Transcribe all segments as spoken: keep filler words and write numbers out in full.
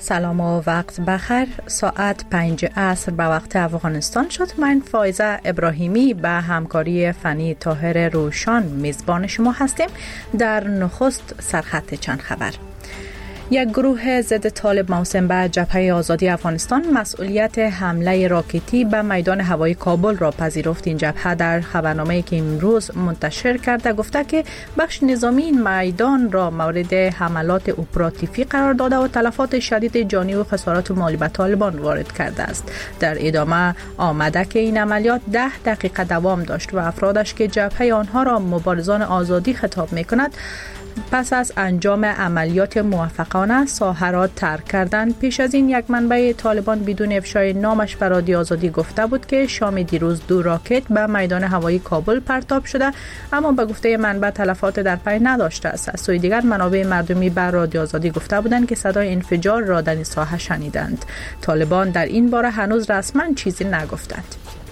سلام و وقت بخیر. ساعت پنج عصر به وقت افغانستان شد. من فائزه ابراهیمی به همکاری فنی طاهر روشان میزبان شما هستیم. در نخست سرخط چند خبر. یک گروه ضد طالب موسوم به جبهه آزادی افغانستان مسئولیت حمله راکتی به میدان هوایی کابل را پذیرفت. این جبهه در خبرنامه‌ای که امروز منتشر کرده گفته که بخش نظامی این میدان را مورد حملات اپراتیوی قرار داده و تلفات شدید جانی و خسارات مالی به طالبان وارد کرده است. در ادامه آمده که این عملیات ده دقیقه دوام داشت و افرادش که جبهه آنها را مبارزان آزادی خطاب می‌کند پس از انجام عملیات موفقانه ساحه را ترک کردند. پیش از این یک منبع طالبان بدون افشای نامش به رادیو آزادی گفته بود که شام دیروز دو راکت به میدان هوایی کابل پرتاب شده، اما به گفته منبع تلفات در پی نداشته است. از سوی دیگر منابع مردمی به رادیو آزادی گفته بودند که صدای انفجار را در این ساحه شنیدند. طالبان در این باره هنوز رسما چیزی نگفتند.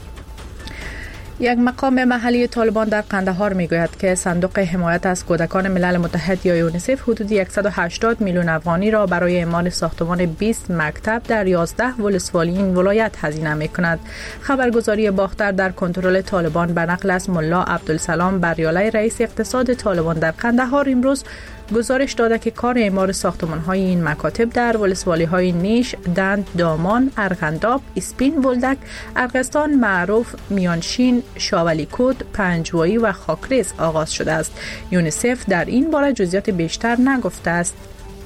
یک مقام محلی طالبان در قندهار میگوید که صندوق حمایت از کودکان ملل متحد یا یونیسف حدود صد و هشتاد میلیون افغانی را برای اعمال ساختمان بیست مکتب در یازده ولسوالی این ولایت هزینه میکند. خبرگزاری باختر در کنترل طالبان به نقل از ملا عبدالسلام بریالی رئیس اقتصاد طالبان در قندهار امروز گزارش داده که کار اعمار ساختمان‌های این مکاتب در ولسوالی‌های نیش، دند، دامان، ارغنداب، اسپین بولدک، ارغستان، معروف، میانشین، شاولیکوت، پنجوایی و خاکریز آغاز شده است. یونیسف در این باره جزئیات بیشتر نگفته است.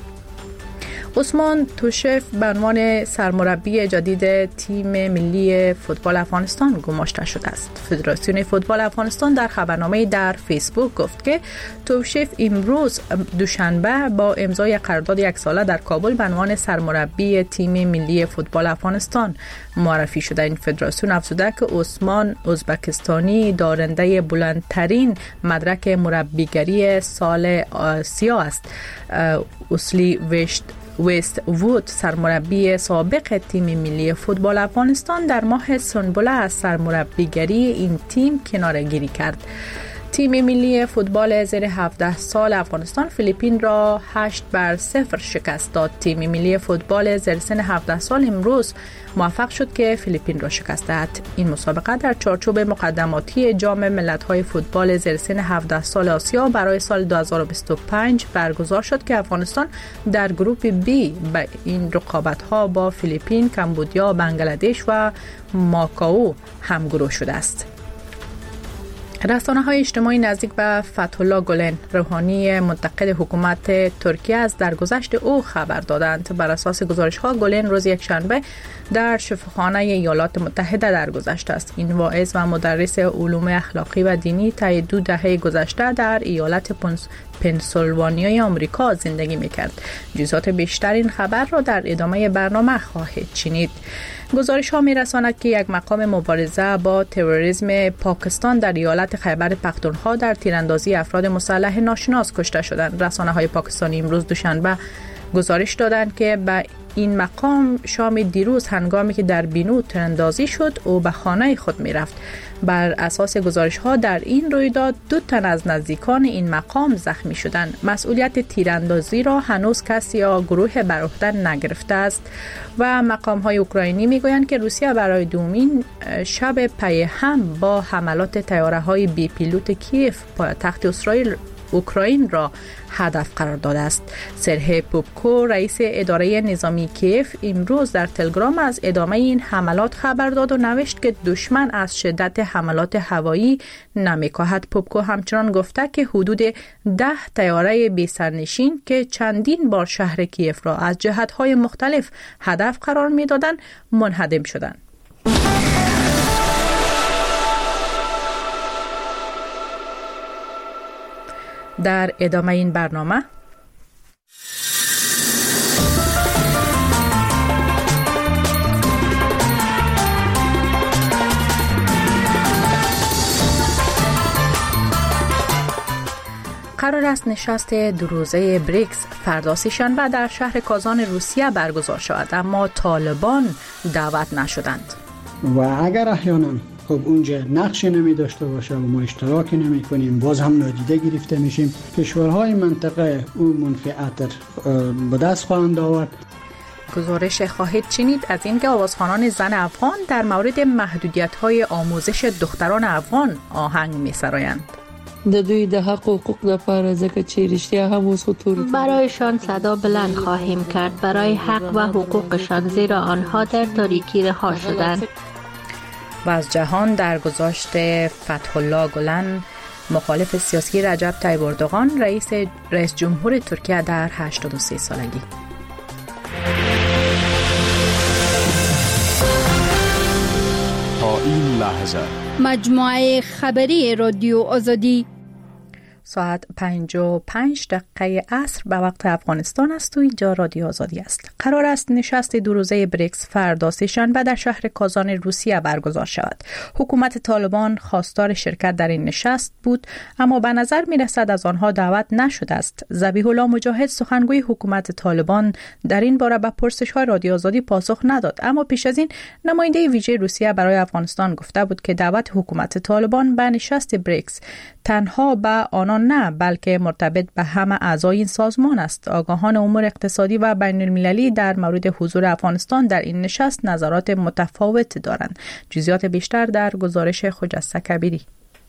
عثمان توشف به عنوان سرمربی جدید تیم ملی فوتبال افغانستان گماشته شده است. فدراسیون فوتبال افغانستان در خبرنامه‌ای در فیسبوک گفت که توشف امروز دوشنبه با امضای قرارداد یک ساله در کابل به عنوان سرمربی تیم ملی فوتبال افغانستان معرفی شده. این فدراسیون افزوده که عثمان ازبکستانی دارنده بلندترین مدرک مربیگری سال آسیا است. اصلی وشت وست وود سرمربی سابق تیم ملی فوتبال افغانستان در ماه سنبله از سرمربیگری این تیم کناره‌گیری کرد. تیم ملی فوتبال زیر هفده سال افغانستان فیلیپین را هشت بر صفر شکست داد. تیم ملی فوتبال زیر سن هفده سال امروز موفق شد که فیلیپین را شکست دهد. این مسابقه در چارچوب مقدماتی جام ملت‌های فوتبال زیر سن هفده سال آسیا برای سال دو هزار و بیست و پنج برگزار شد که افغانستان در گروپ بی به این رقابت‌ها با فیلیپین، کمبودیا، بنگلادش و ماکائو همگروه شده است. رسانه‌های اجتماعی نزدیک به فتح الله گلن روحانی منتقد حکومت ترکیه از درگذشت او خبر دادند. بر اساس گزارش‌ها گلن روز یکشنبه در شفاخانه ایالات متحده درگذشته است. این واعظ و مدرس علوم اخلاقی و دینی طی دو دهه گذشته در ایالت پنسیلوانیای آمریکا زندگی می‌کرد. جزئیات بیشتر این خبر را در ادامه برنامه خواهید شنید. گزارش ها می رساند که یک مقام مبارزه با تروریسم پاکستان در ایالت خیبر پختونخوا در تیراندازی افراد مسلح ناشناس کشته شدند. رسانه های پاکستانی امروز دوشنبه گزارش دادند که به این مقام شام دیروز هنگامی که در بینو تیراندازی شد او به خانه خود می رفت. بر اساس گزارش ها در این رویداد دو تن از نزدیکان این مقام زخمی شدند. مسئولیت تیراندازی را هنوز کسی یا گروه بر عهده نگرفته است و مقام های اوکراینی می گویند که روسیه برای دومین شب پی هم با حملات طیاره های بی پیلوت کیف پایتخت اسرائیل اوکراین را هدف قرار داده است. سرهی پوپکو رئیس اداره نظامی کیف امروز در تلگرام از ادامه این حملات خبر داد و نوشت که دشمن از شدت حملات هوایی نمی‌کاهد. پوپکو همچنان گفته که حدود ده طیاره بی سرنشین که چندین بار شهر کیف را از جهت‌های مختلف هدف قرار می‌دادند منهدم شدند. در ادامه این برنامه قرار است نشست دو روزه بریکس فردا سه‌شنبه در شهر کازان روسیه برگزار شود، اما طالبان دعوت نشدند. و اگر احیانا خب اونجا نقشی نمی داشته باشه و ما اشتراکی نمی کنیم، باز هم نادیده گرفته میشیم. کشورهای منطقه اون منفعت به دست خواهند آورد. گزارش خواهید شنید از اینکه آوازخوانان زن افغان در مورد محدودیت‌های آموزش دختران افغان آهنگ می‌سرایند. د دوی د حق و حقوق لپاره ځکه چې رښتیا هم اوس خطور برایشان صدا بلند خواهیم کرد برای حق و حقوقشان، زیرا آنها در تاریکی رها شدند. و از جهان در گذاشت فتح الله گلن، مخالف سیاسی رجب طیب اردوغان، رئیس رئیس جمهور ترکیه در هشتاد و سه سالگی. تا این لحظه مجموعه خبری رادیو آزادی ساعت پنج و پنج دقیقه عصر به وقت افغانستان است و اینجا رادیو آزادی است. قرار است نشست دو روزه بریکس فردا سه‌شنبه در شهر کازان روسیه برگزار شود. حکومت طالبان خواستار شرکت در این نشست بود، اما به نظر می رسد از آنها دعوت نشده است. ذبیح الله مجاهد، سخنگوی حکومت طالبان، در این باره به پرسش‌های رادیو آزادی پاسخ نداد، اما پیش از این نماینده ویژه روسیه برای افغانستان گفته بود که دعوت حکومت طالبان به نشست بریکس تنها به آنان نه بلکه مرتبط به همه اعضای این سازمان است. آگاهان امور اقتصادی و بین المللی در مورد حضور افغانستان در این نشست نظرات متفاوت دارند. جزئیات بیشتر در گزارش خجسته کبیری.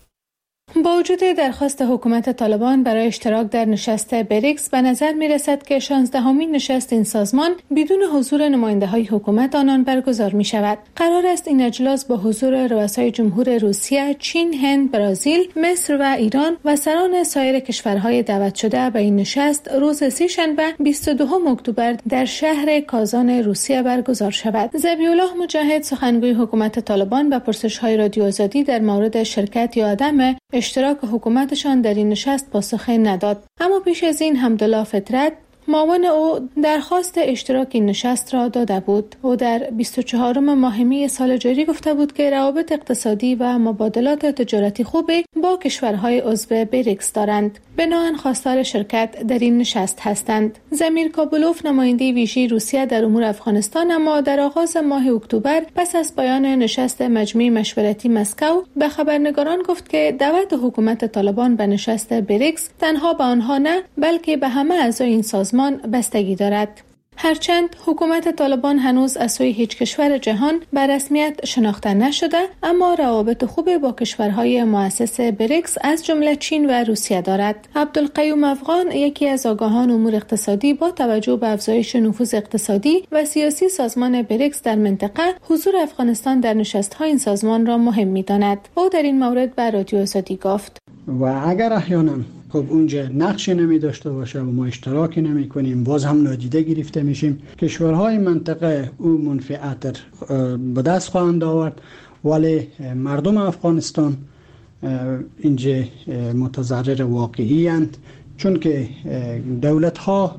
با وجود درخواست حکومت طالبان برای اشتراک در نشست بریکس، به نظر می رسد که شانزدهمین نشست این سازمان بدون حضور نماینده های حکومت آنان برگزار می شود. قرار است این اجلاس با حضور رؤسای جمهور روسیه، چین، هند، برزیل، مصر و ایران و سران سایر کشورهای دعوت شده به این نشست روز سه‌شنبه بیست و دوم اکتبر در شهر کازان روسیه برگزار شود. ذبیح الله مجاهد، سخنگوی حکومت طالبان، به پرسش‌های رادیو آزادی در مورد شرکت یا عدم اشتراک حکومتشان در این نشست پاسخی نداد، اما پیش از این حمدالله فطرت، معاون او، درخواست اشتراک این نشست را داده بود. او در بیست و چهارم ماه می سال جاری گفته بود که روابط اقتصادی و مبادلات تجارتی خوبی با کشورهای عضو بریکس دارند، بنابراین خواستار شرکت در این نشست هستند. زمیر کابلوف، نماینده ویژه روسیه در امور افغانستان، اما در آغاز ماه اکتبر پس از پایان نشست مجمع مشورتی مسکو به خبرنگاران گفت که دعوت حکومت طالبان به نشست بریکس تنها به آنها نه بلکه به همه اعضای این سازمان بستگی دارد. هرچند حکومت طالبان هنوز از سوی هیچ کشور جهان به رسمیت شناخته نشده، اما روابط خوب با کشورهای مؤسس بریکس از جمله چین و روسیه دارد. عبدالقیوم افغان، یکی از آگاهان امور اقتصادی، با توجه به افزایش نفوذ اقتصادی و سیاسی سازمان بریکس در منطقه، حضور افغانستان در نشست‌های این سازمان را مهم می‌داند. او در این مورد به رادیو آزادی گفت: و اگر احیانا خب اونجا نقشی نمی داشته باشه و ما اشتراکی نمی کنیم، باز هم نادیده گرفته میشیم. کشورهای منطقه او منفعت به دست خواهند آورد، ولی مردم افغانستان اینجا متضرر واقعی اند، چون که دولت ها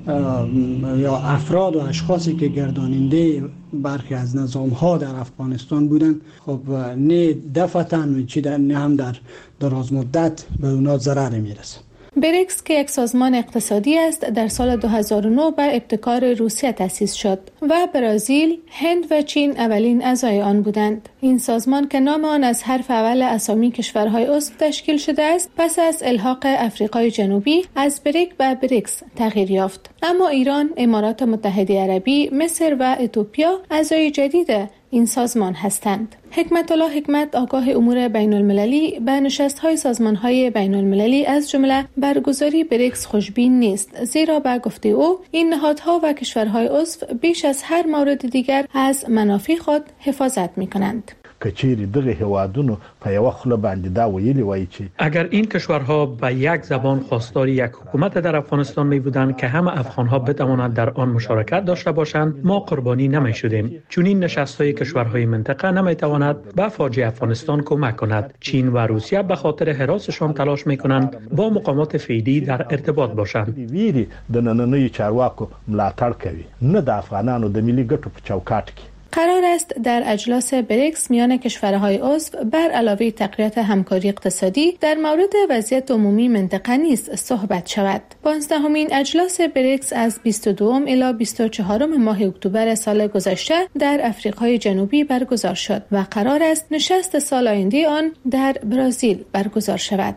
یا افراد و اشخاصی که گرداننده برخی از نظام ها در افغانستان بودند، خب نه دفعتاً نه هم در دراز مدت به اونا ضرر میرسه. بریکس که یک سازمان اقتصادی است، در سال دو هزار و نه به ابتکار روسیه تأسیس شد و برزیل، هند و چین اولین اعضای آن بودند. این سازمان که نام آن از حرف اول اسامی کشورهای عضو تشکیل شده است، پس از الحاق افریقای جنوبی از بریک به بریکس تغییر یافت. اما ایران، امارات متحده عربی، مصر و اتیوپیا اعضای جدید این سازمان هستند. حکمت الله حکمت، آگاه امور بین المللی، به نشست‌های سازمان‌های بین المللی از جمله برگزاری بریکس خوشبین نیست، زیرا به گفته او این نهادها و کشورهای عضو بیش از هر مورد دیگر از منافع خود حفاظت می‌کنند. کچېری دغه هوادونو په یو خله باندې دا ویلي وای چې اگر این کشورها به یک زبان خواستار یک حکومت در افغانستان می بودند که همه افغانها بتوانند در آن مشارکت داشته باشند، ما قربانی نمی شدیم، چون این نشست‌های کشورهای منطقه نمی تواند به فاجعه افغانستان کمک کند. چین و روسیه به خاطر حراسشان تلاش می کنند با مقامات فعلی در ارتباط باشند. ویری د نننۍ چارواکو ملاتړ کوي، نه د افغانانو د ملي ګټو په چوکاټ کې. قرار است در اجلاس بریکس میان کشورهای عضو بر علاوه تقویت همکاری اقتصادی در مورد وضعیت عمومی منطقه نیز صحبت شود. پانزدهمین اجلاس بریکس از بیست و دوم الی بیست و چهارم ماه اکتبر سال گذشته در افریقای جنوبی برگزار شد و قرار است نشست سال آینده آن در برزیل برگزار شود.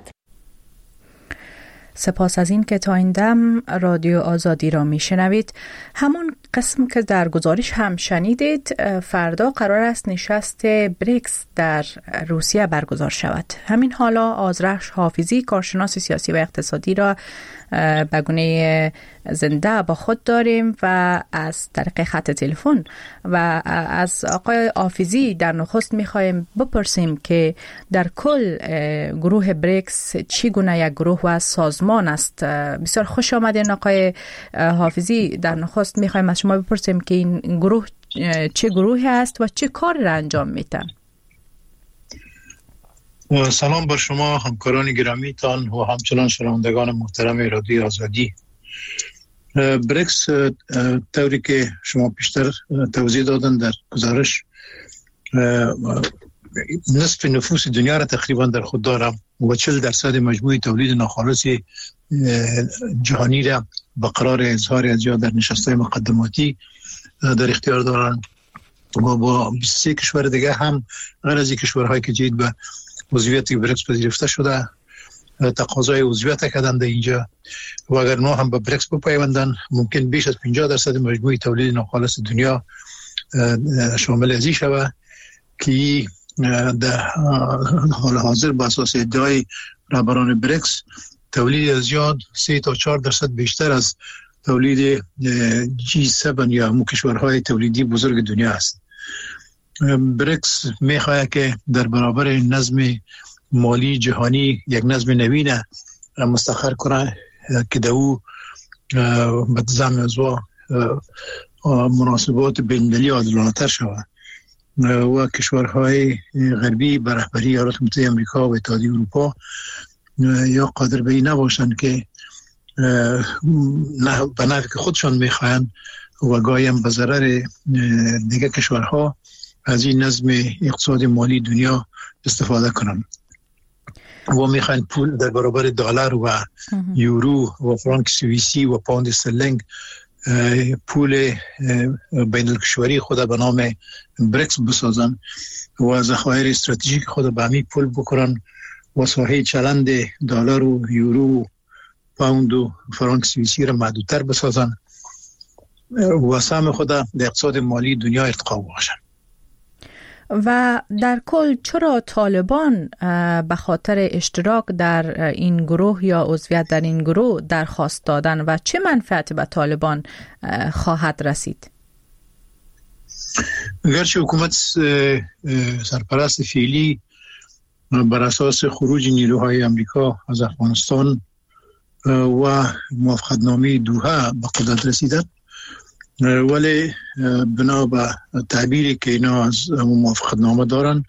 سپاس از این که تا این دم رادیو آزادی را می شنوید. همون قسم که در گزارش هم شنیدید، فردا قرار است نشست بریکس در روسیه برگزار شود. همین حالا آذرخش حافظی، کارشناس سیاسی و اقتصادی را به گونه زنده با خود داریم و از طریق خط تلفن و از آقای حافظی در نخست میخوایم بپرسیم که در کل گروه بریکس چی گونه یک گروه و سازمان است. بسیار خوش آمدین آقای حافظی. در نخست میخوایم از شما بپرسیم که این گروه چه گروهی است و چه کاری را انجام میتن. سلام بر شما همکاران گرامیتان و همچنان شنوندگان محترم رادیو آزادی. بریکس طوری که شما پیشتر توضیح دادن در گزارش نصف نفوس دنیا را تقریبا در خود دارم و چهل درصد مجموع تولید ناخالص جهانی را به قرار اظهار از یا در نشست‌های مقدماتی در اختیار دارند و با بیست و سه کشور دیگه هم غیر از کشورهایی که جدید به عضویت بریکس پذیرفته شده تقاضای عضویت کردن در اینجا و اگر نه هم به بریکس بپیوندن ممکن بیش از پنجاه درصد مجموع تولید ناخالص دنیا شامل ازی شود که در حال حاضر با اساس ادعای رهبران بریکس تولید از زیاد سه تا چهار درصد بیشتر از تولید جی هفت یا همون کشورهای تولیدی بزرگ دنیا است. بریکس میخواه که در برابر نظم مالی جهانی یک نظم نوین مستقر کنه که در او به نظام اوضاع مناسبات بین‌المللی عادلانه‌تر شود و کشورهای غربی به رهبری ایالات متحده آمریکا و اتحادیه اروپا یا قادر به این نباشند که نه به نحوی که خودشان میخواهند و گاهی هم به ضرر دیگه کشورها از این نظم اقتصاد مالی دنیا استفاده کنند و میخواهند پول در برابر دلار و یورو و فرانک سوئیسی و پوند استرلینگ پول بین الکشوری خود به نام بریکس بسازن و ذخایر استراتژیک خود به همین پول بکنن و ساحه چلند دلار و یورو پوند و فرانک سوئیسی را محدودتر بسازن و سهم خود در اقتصاد مالی دنیا ارتقا باشن. و در کل چرا طالبان به خاطر اشتراک در این گروه یا عضویت در این گروه درخواست دادن و چه منفعتی به طالبان خواهد رسید؟ گرچه حکومت سرپرست فعلی بر اساس خروج نیروهای امریکا از افغانستان و موافقتنامه دوحه به قدرت رسیدند، ولی بنا به تعبیری که اینا از موافقتنامه دارن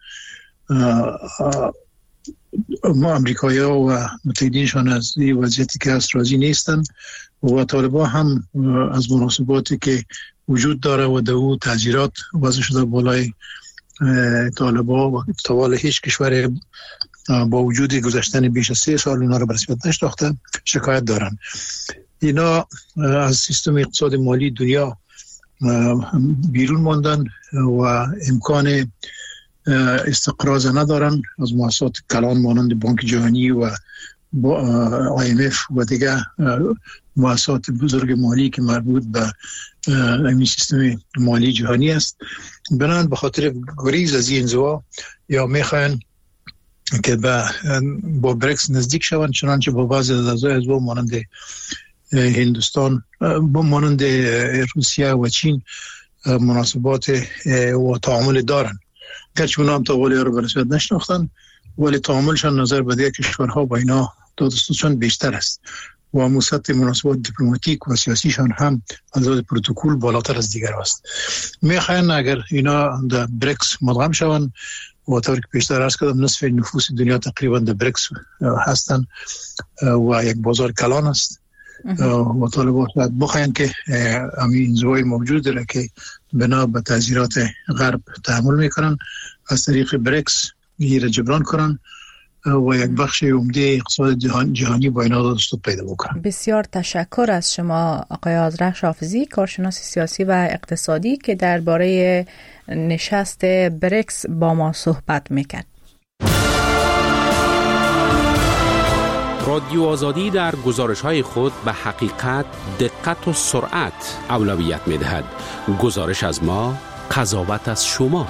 ما امریکایی‌ها و متحدینشان از این وضعیتی که هست راضی نیستن و طالبان هم از مناسباتی که وجود داره و در او تعزیرات وضع شده بالای طالبان و طوال هیچ کشور با وجود گذشتن بیش از سه سال اینا رو به رسمیت نشناخته شکایت دارن. اینا از سیستم اقتصاد مالی دنیا بیرون ماندن و امکان استقراض ندارن از مؤسسات کلان مانند بانک جهانی و آی ام اف و دیگه مؤسسات بزرگ مالی که مربوط به این سیستم مالی جهانی است. بنابراین به خاطر گریز از این انزوا یا میخواین که با با بریکس نزدیک شوند، چنانچه با بعضی از اعضای حزب مانند هندوستان با مانند روسیه و چین مناسبات و تعامل دارن، گرچه اونا هم تعامل رو به رسمیت نشناختن ولی تعاملشان نظر به دیگر کشورها با اینا دادستانشان بیشتر است و مسطح مناسبات دیپلماتیک و سیاسیشان هم از لحاظ پروتکل بالاتر از دیگر است. میخواین اگر اینا در بریکس مدغم شوند و طوری که پیشتر عرض کردم نصف نفوس دنیا تقریبا در بریکس هستند و یک بازار کلان است و طالبان باید بخواین که همین انزوای موجود داره که بنا به تعزیرات غرب تحمل میکنن از طریق بریکس این را جبران کنن و یک بخش عمده اقتصاد جهانی با اینا دست پیدا بکنن. بسیار تشکر از شما آقای آذرخش حافظی، کارشناس سیاسی و اقتصادی که درباره نشست بریکس با ما صحبت میکرد. رادیو آزادی در گزارش‌های خود به حقیقت، دقت و سرعت اولویت می‌دهد. گزارش از ما، قضاوت از شما.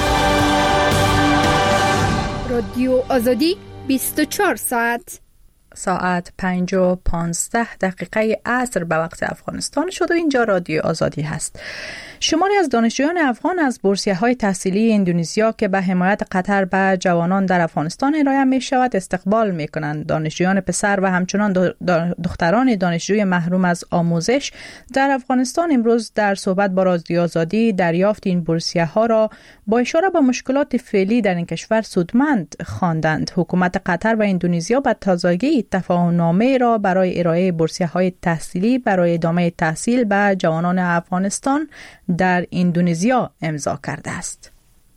رادیو آزادی بیست و چهار ساعت. ساعت پنج و پانزده دقیقه عصر به وقت افغانستان شد و اینجا رادیو آزادی هست. شماری از دانشجویان افغان از بورسیه‌های تحصیلی اندونزیا که به حمایت قطر به جوانان در افغانستان ارائه می شود استقبال می کنند. دانشجویان پسر و همچنان دختران دانشجوی محروم از آموزش در افغانستان امروز در صحبت با رادیو آزادی دریافت این بورسیه‌ها را با اشاره به مشکلات فعلی در این کشور سودمند خواندند. حکومت قطر و اندونزیا به تازگی تفاهم‌نامه را برای ارائه بورسیه‌های تحصیلی برای ادامه تحصیل به جوانان افغانستان در اندونزیا امضا کرده است.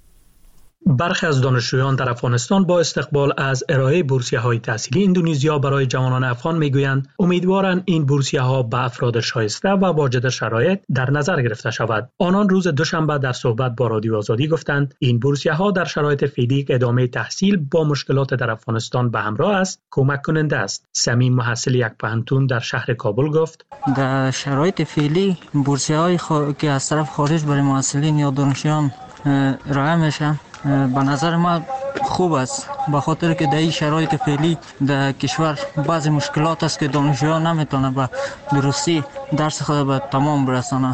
برخی از دانشجویان در افغانستان با استقبال از ارائه بورسیه‌های تحصیلی اندونزیا برای جوانان افغان میگویند امیدوارند این بورسیه‌ها به افراد شایسته و واجد شرایط در نظر گرفته شود. آنان روز دوشنبه در صحبت با رادیو آزادی گفتند این بورسیه‌ها در شرایط فعلی که ادامه تحصیل با مشکلات در افغانستان به همراه است کمک کننده است. سمیم محصل یک پانتون در شهر کابل گفت در شرایط فعلی بورسیه‌های خو... که از طرف خارج برای محصلین یا دانشجویان ارائه میشه به نظر ما خوب است، به خاطر که در این شرایط فعلی در کشور بعضی مشکلات است که دانشجویان نمیتونه به درستی درس خود به تمام برسانند،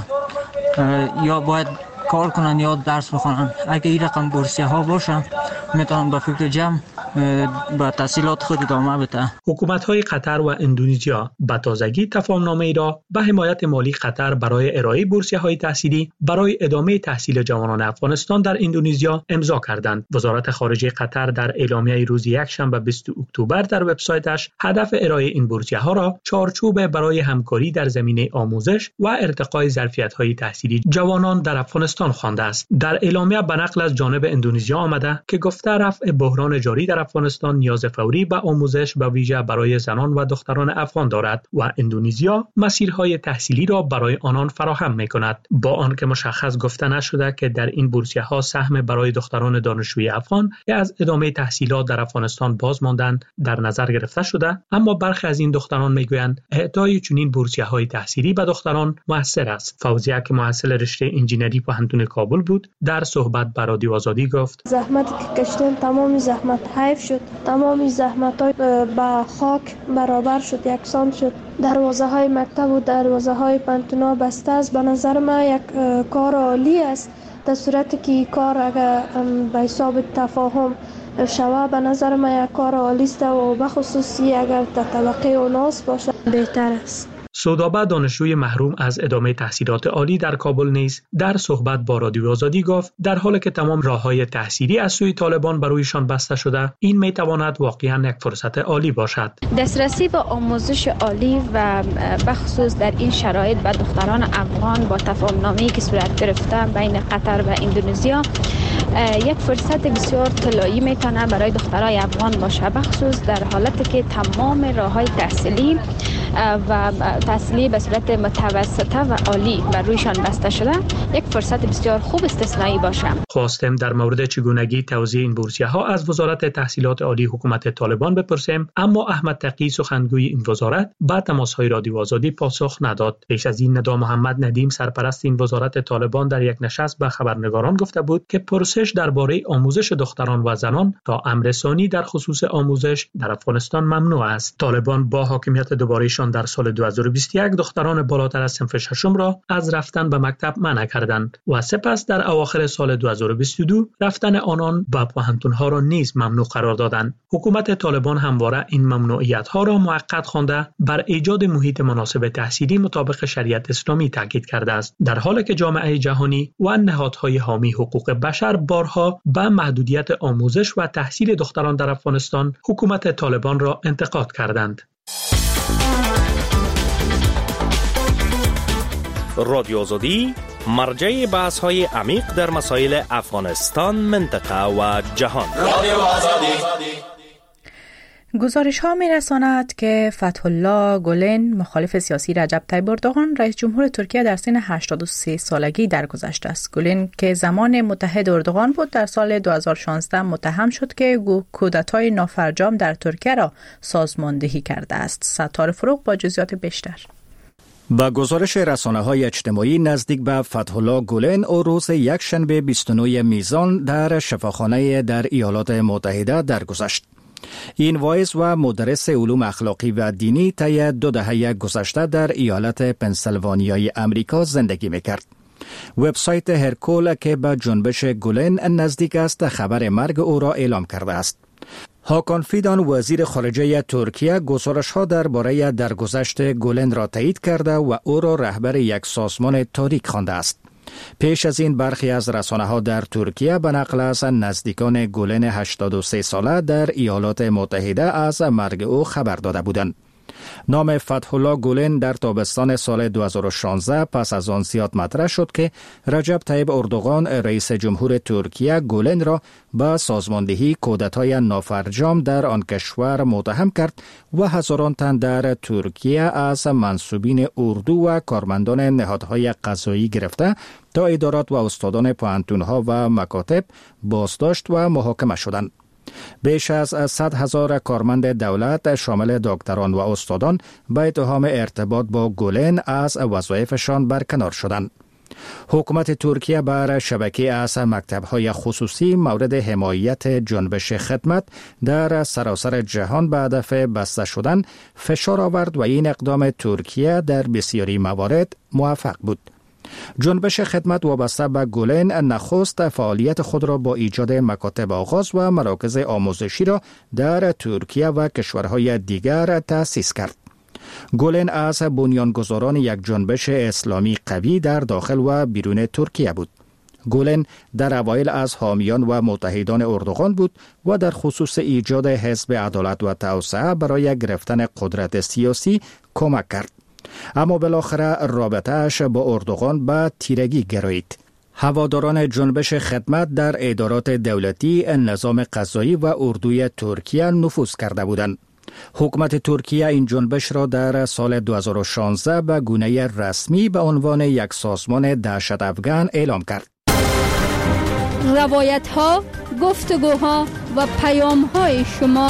یا باید کار کنن یا درس بخونن. اگه این رقم بورسیه ها باشن میتونن به فکر جمع به تحصیلات خود ادامه بده. حکومت‌های قطر و اندونزیا به تازگی تفاهم‌نامه‌ای را به حمایت مالی قطر برای ارائه بورسیه‌های تحصیلی برای ادامه تحصیل جوانان افغانستان در اندونزیا امضا کردند. وزارت خارجه قطر در اعلامیه روز یکشنبه بیست اکتبر در وبسایتش هدف ارائه این بورسیه‌ها را چارچوب برای همکاری در زمینه آموزش و ارتقای ظرفیت‌های تحصیلی جوانان در افغانستان خوانده است. در اعلامیه به نقل از جانب اندونزیا آمده که گفته رفع بحران جاری در افغانستان نیاز فوری به آموزش به ویژه برای زنان و دختران افغان دارد و اندونزیا مسیرهای تحصیلی را برای آنان فراهم می‌کند. با آنکه مشخص گفته نشده که در این بورسیه‌ها سهم برای دختران دانشجوی افغان که از ادامه تحصیلات در افغانستان باز ماندند در نظر گرفته شده، اما برخی از این دختران میگویند اعطای چنین بورسیه‌های تحصیلی به دختران موثر است. فوزیه که محصل رشته انجینری پوهنتون کابل بود در صحبت با رادیو آزادی گفت زحمتی که کشیدیم تمام زحمت حیف شد، تمام زحمت‌های با خاک برابر شد، یکسان شد. دروازه های مکتب و دروازه های پانتونا بسته است. به نظر من یک کار عالی است، در صورتی که کار اگر به حساب تفاهم شود به نظر من یک کار عالی است و به خصوصی اگر تلقی اوناس باشه بهتر است. سودابه دانشجوی محروم از ادامه تحصیلات عالی در کابل نیز در صحبت با رادیو آزادی گفت در حالی که تمام راه‌های تحصیلی از سوی طالبان بر رویشان بسته شده، این میتواند واقعاً یک فرصت عالی باشد. دسترسی به آموزش عالی و بخصوص در این شرایط به دختران افغان با تفاهم‌نامه‌ای که صورت گرفته بین قطر و اندونزیا یک فرصت بسیار طلایی میتونه برای دخترای افغان باشه، بخصوص در حالتی که تمام راه‌های تحصیلی و تحصیلی به صورت متوسطه و عالی بر رویشان بسته شده، یک فرصت بسیار خوب استثنایی باشه. خواستم در مورد چگونگی توزیع این بورسیه‌ها از وزارت تحصیلات عالی حکومت طالبان بپرسیم، اما احمد تقی سخنگوی این وزارت با تماس‌های رادیو آزادی پاسخ نداد. پیش از این ندا محمد ندیم سرپرست این وزارت طالبان در یک نشست به خبرنگاران گفته بود که پرسش درباره آموزش دختران و زنان تا امر ثانی در خصوص آموزش در افغانستان ممنوع است. طالبان با حاکمیت دوباره‌شان در سال دو هزار و بیست و یک دختران بالاتر از صنف ششم را از رفتن به مکتب منع کردند و سپس در اواخر سال دو هزار و بیست و دو رفتن آنان به پوهنتون‌ها را نیز ممنوع قرار دادند. حکومت طالبان همواره این ممنوعیت‌ها را موقت خوانده بر ایجاد محیط مناسب تحصیلی مطابق شریعت اسلامی تاکید کرده است، در حالی که جامعه جهانی و نهادهای حامی حقوق بشر بارها به محدودیت آموزش و تحصیل دختران در افغانستان حکومت طالبان را انتقاد کردند. رادیو آزادی مرجع بحث های عمیق در مسائل افغانستان، منطقه و جهان. رادیو آزادی. گزارش ها می رساند که فتح الله گولن مخالف سیاسی رجب طیب اردوغان رئیس جمهور ترکیه در سن هشتاد و سه سالگی درگذشته است. گولن که زمان متحد اردوغان بود در سال دو هزار و شانزده متهم شد که کودتای نافرجام در ترکیه را سازماندهی کرده است. ستار فروغ با جزئیات بیشتر. با گزارش رسانه‌های اجتماعی نزدیک به فتح الله گولن او روز یکشنبه بیست و نه میزان در شفاخانه در ایالات متحده درگذشت. این واعظ و مدرس علوم اخلاقی و دینی طی دو دهه گذشته در ایالت پنسیلوانیای امریکا زندگی میکرد. وبسایت هرکول که به جنبش گولن نزدیک است خبر مرگ او را اعلام کرده است. هاکان فیدان وزیر خارجه ترکیه گزارش‌ها درباره درگذشت گولن را تایید کرده و او را رهبر یک سازمان تاریک خوانده است. پیش از این برخی از رسانه‌ها در ترکیه به نقل از نزدیکان گولن هشتاد و سه ساله در ایالات متحده از مرگ او خبر داده بودند. نام فتح الله گولن در تابستان سال دو هزار و شانزده پس از آن زیاد مطرح شد که رجب طیب اردوغان رئیس جمهور ترکیه گولن را به سازماندهی کودتای نافرجام در آن کشور متهم کرد و هزاران تن در ترکیه از منصوبین اردو و کارمندان نهادهای قضایی گرفته تا ادارات و استادان پوهنتون‌ها و مکاتب بازداشت و محاکمه شدند. بیش از صد هزار کارمند دولت شامل دکتران و استادان به اتهام ارتباط با گولن از وظایفشان برکنار شدند. حکومت ترکیه بر شبکه از مکتب‌های خصوصی مورد حمایت جنبش خدمت در سراسر جهان به هدف بسته شدن فشار آورد و این اقدام ترکیه در بسیاری موارد موفق بود. جنبش خدمت وابسته به گولن نخست فعالیت خود را با ایجاد مکاتب آغاز و مراکز آموزشی را در ترکیه و کشورهای دیگر تأسیس کرد. گولن از بنیانگذاران یک جنبش اسلامی قوی در داخل و بیرون ترکیه بود. گولن در اوایل از حامیان و متحدان اردوغان بود و در خصوص ایجاد حزب عدالت و توسعه برای گرفتن قدرت سیاسی کمک کرد. اما بالاخره رابطه‌اش با اردوغان به تیرگی گرایید. هواداران جنبش خدمت در ادارات دولتی، نظام قضایی و اردوی ترکیه نفوذ کرده بودند. حکومت ترکیه این جنبش را در سال دو هزار و شانزده به گونه رسمی به عنوان یک سازمان دهشت افغان اعلام کرد. روایت ها، گفتگوها و پیام های شما.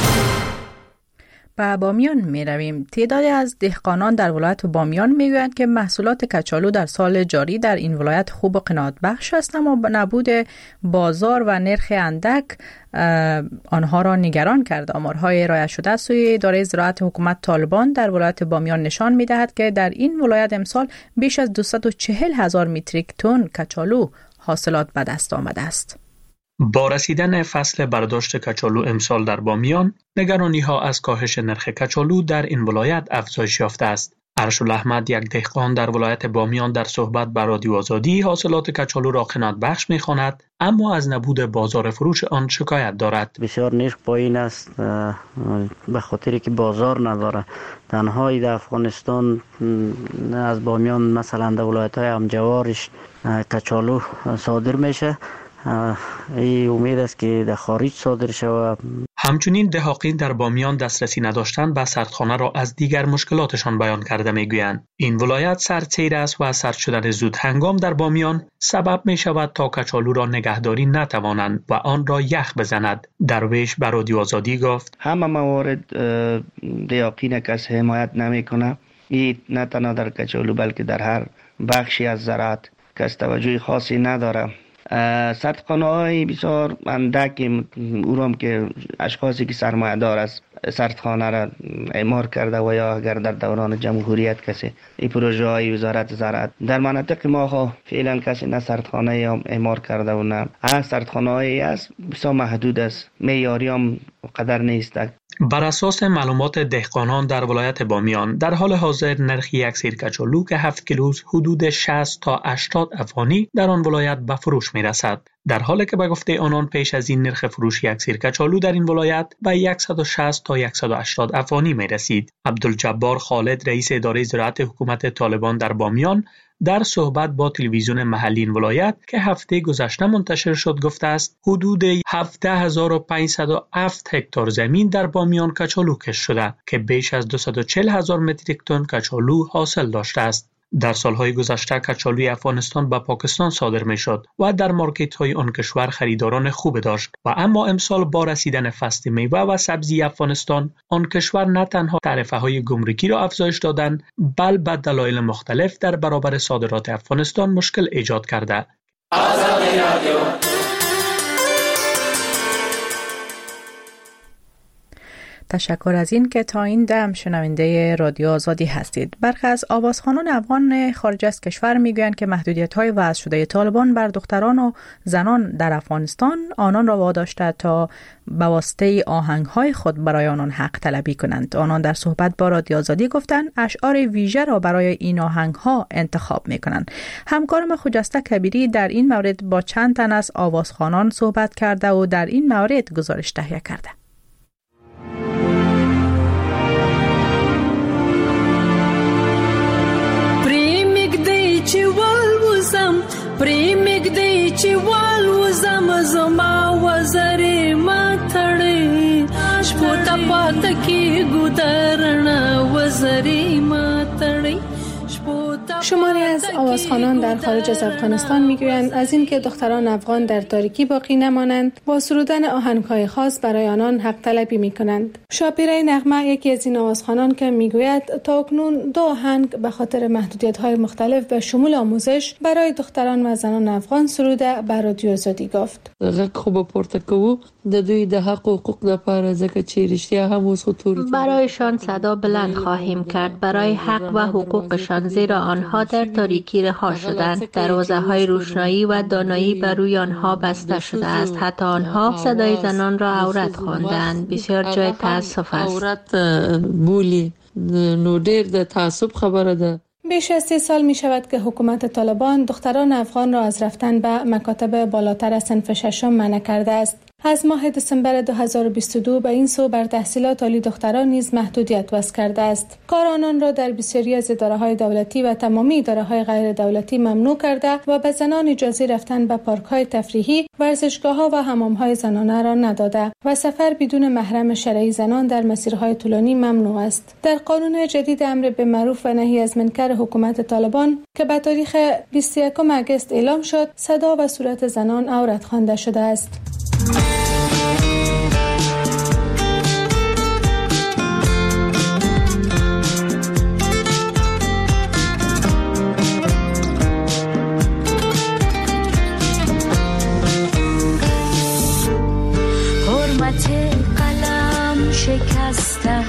به بامیان می رویم. تعدادی از دهقانان در ولایت بامیان می گویند که محصولات کچالو در سال جاری در این ولایت خوب و قناعت بخش است، اما نبود بازار و نرخ اندک آنها را نگران کرد. آمارهای ارائه شده از سوی اداره زراعت حکومت طالبان در ولایت بامیان نشان می دهد که در این ولایت امسال بیش از دویست و چهل هزار متریک تن کچالو حاصلات به دست آمده است. با رسیدن فصل برداشت کچالو امسال در بامیان، نگرانی ها از کاهش نرخ کچالو در این ولایت افزایش یافته است. ارشد احمد، یک دهقان در ولایت بامیان، در صحبت با رادیو آزادی حاصلات کچالو را قناعت بخش می‌خواند، اما از نبود بازار فروش آن شکایت دارد. بسیار نرخ پایین است به خاطری که بازار نداره. تنهایی در افغانستان از بامیان مثلا در ولایت‌های همجوارش کچالو صادر میشه. ای امید است که در خارج صادر شود. همچنین دهاقین در بامیان دسترسی نداشتن به سردخانه را از دیگر مشکلاتشان بیان کرده میگویند. این ولایت سردسیر است و سرد شدن زود هنگام در بامیان سبب می شود تا کچالو را نگهداری نتوانند و آن را یخ بزند. درویش بر رادیو آزادی گفت همه موارد دهاقین کس حمایت نمیکنه. این نه تنها در کچالو بلکه در هر بخشی از زراعت کس توجه خاصی نداره. سردخانه های بسیار اندک اورام که اشخاصی که سرمایه دار است سردخانه را اعمار کرده و یا اگر در دوران جمهوریت کسی این پروژه های وزارت زراعت در مناطق ما ها فعلا کسی نه سردخانه هم اعمار کرده و نه هر سردخانه هایی است بسیار محدود است، معیاری هم قدر نیست. بر اساس معلومات دهقانان در ولایت بامیان در حال حاضر نرخ یک سیر کچالو که هفت کیلو حدود شصت تا هشتاد افغانی در آن ولایت به فروش می رسد. در حالی که به گفته آنان پیش از این نرخ فروش یک سیر کچالو در این ولایت به صد و شصت تا صد و هشتاد افغانی می رسید. عبدالجبار خالد رئیس اداره زراعت حکومت طالبان در بامیان در صحبت با تلویزیون محلی این ولایت که هفته گذشته منتشر شد گفته است حدود هفده هزار و پانصد و هفت هکتار زمین در بامیان کچالو کشت شده که بیش از دویست و چهل هزار متریک تن کچالو حاصل داشته است. در سالهای گذشته کچالوی افغانستان به پاکستان صادر می شد و در مارکت های آن کشور خریداران خوب داشت و اما امسال با رسیدن فصل میوه و سبزی افغانستان آن کشور نه تنها تعرفه های گمرکی را افزایش دادن بل به دلایل مختلف در برابر صادرات افغانستان مشکل ایجاد کرده. تشکر از این که تا این دم شنونده رادیو آزادی هستید. برخی از آوازخوانان افغان خارج از کشور میگویند که محدودیت‌های وضع شده طالبان بر دختران و زنان در افغانستان آنان را واداشته تا به واسطه آهنگ‌های خود برای آنان حق طلبی کنند. آنان در صحبت با رادیو آزادی گفتند اشعار ویژه را برای این آهنگ‌ها انتخاب می‌کنند. همکارم خجسته کبیری در این مورد با چند تن از آوازخوانان صحبت کرده و در این مورد گزارش تهیه کرده. پریمګ دی چې والوزم زما وزرې ما تړې شپو ته پاته کې ګودرنه وزرې ما تړې. شماری از آوازخوانان در خارج از افغانستان میگویند از اینکه دختران افغان در تاریکی باقی نمانند با سرودن آهنگ‌های خاص برای آنان حق طلبی میکنند. شاپیره نغمه یکی از این آوازخوانان که میگوید تاکنون دو آهنگ به خاطر محدودیت‌های مختلف به شمول آموزش برای دختران و زنان افغان سروده بر رادیو آزادی گفت. غږ خو پورته کوو د دوی د حق او حقوق لپاره ځکه چې رښتیا هم اوس خطور برایشان صدا بلند خواهیم کرد برای حق و حقوقشان، زیرا آنها در تاریکی رها شدند. دروازه‌های روشنایی و دانایی بر روی آنها بسته شده است. حتی آنها صدای زنان را عورت خواندند. بسیار جای تأسف است. عورت بولی نو ډیر د تعصب خبره ده. بیش از سی سال می شود که حکومت طالبان دختران افغان را از رفتن به مکاتب بالاتر از صنف ششم منع کرده است. از ماه دسامبر دو هزار و بیست و دو به این سو بر تحصیلات عالی دختران نیز محدودیت وضع کرده است. کار آنان را در بسیاری از اداره‌های دولتی و تمامی اداره‌های غیر دولتی ممنوع کرده و به زنان اجازه رفتن به پارک‌های تفریحی، ورزشگاه‌ها و حمام‌های زنانه را نداده و سفر بدون محرم شرعی زنان در مسیرهای طولانی ممنوع است. در قانون جدید امر به معروف و نهی از منکر حکومت طالبان که به تاریخ بیست و یکم اگست اعلام شد، صدا و صورت زنان عورت خوانده شده است. شکسته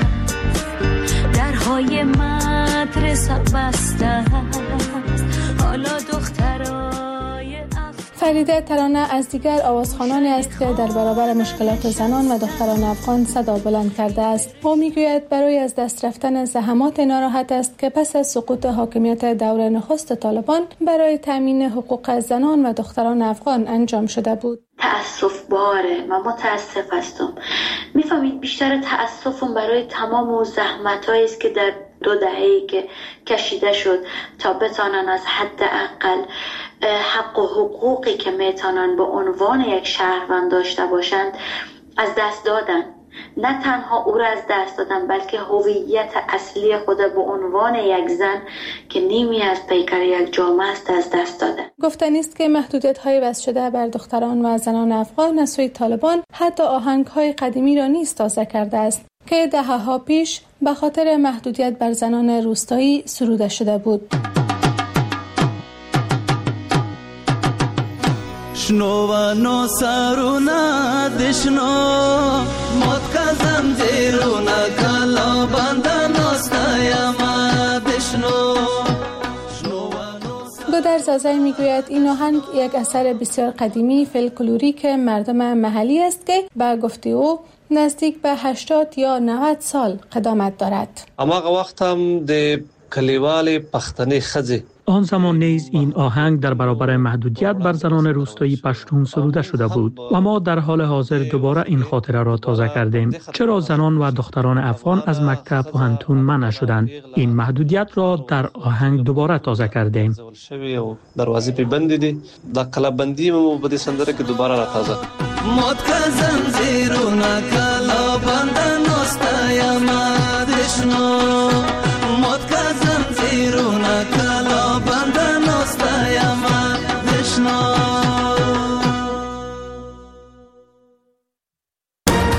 درهای مدرسه بسته حالا دخترای فریده ترانه از دیگر آوازخوانانی است که در برابر مشکلات زنان و دختران افغان صدا بلند کرده است. او میگوید برای از دست رفتن زحمات ناراحت است که پس از سقوط حاکمیت دور نخست طالبان برای تامین حقوق زنان و دختران افغان انجام شده بود. تأسف باره، من متاسف هستم. میفهمید بیشتر تأسفم برای تمام و زحمت‌هایی است که در دو دهه‌ای که کشیده شد تا بتانن از حداقل حق و حقوقی که میتونن به عنوان یک شهروند داشته باشند از دست دادن. نه تنها او را از دست دادن بلکه هویت اصلی خود به عنوان یک زن که نیمی از پیکر یک جامعه است از دست دادن. گفتنی است که محدودیت‌های وضع شده بر دختران و زنان افغان از سوی طالبان حتی آهنگ‌های قدیمی را نیز تازه کرده است که دهه‌ها پیش به خاطر محدودیت بر زنان روستایی سروده شده بود. شنو و نو سرونا دشنو مت کزم زیرونا کلا بندن استایم دشنو. گودر زازای میگوید این آهنگ یک اثر بسیار قدیمی فولکلوریک مردم محلی است که به گفته او نزدیک به هشتاد یا نود سال قدامت دارد. اما وقت هم د کلیوال پښتني خزه آن زمان نیز این آهنگ در برابر محدودیت بر زنان روستایی پشتون سروده شده بود و ما در حال حاضر دوباره این خاطره را تازه کردیم. چرا زنان و دختران افغان از مکتب و هنتون منع شدند؟ این محدودیت را در آهنگ دوباره تازه کردیم. دروازه پی بندی دی دا کلا بندی مو بده سندره که دوباره را تازه موت کا زنجیرونه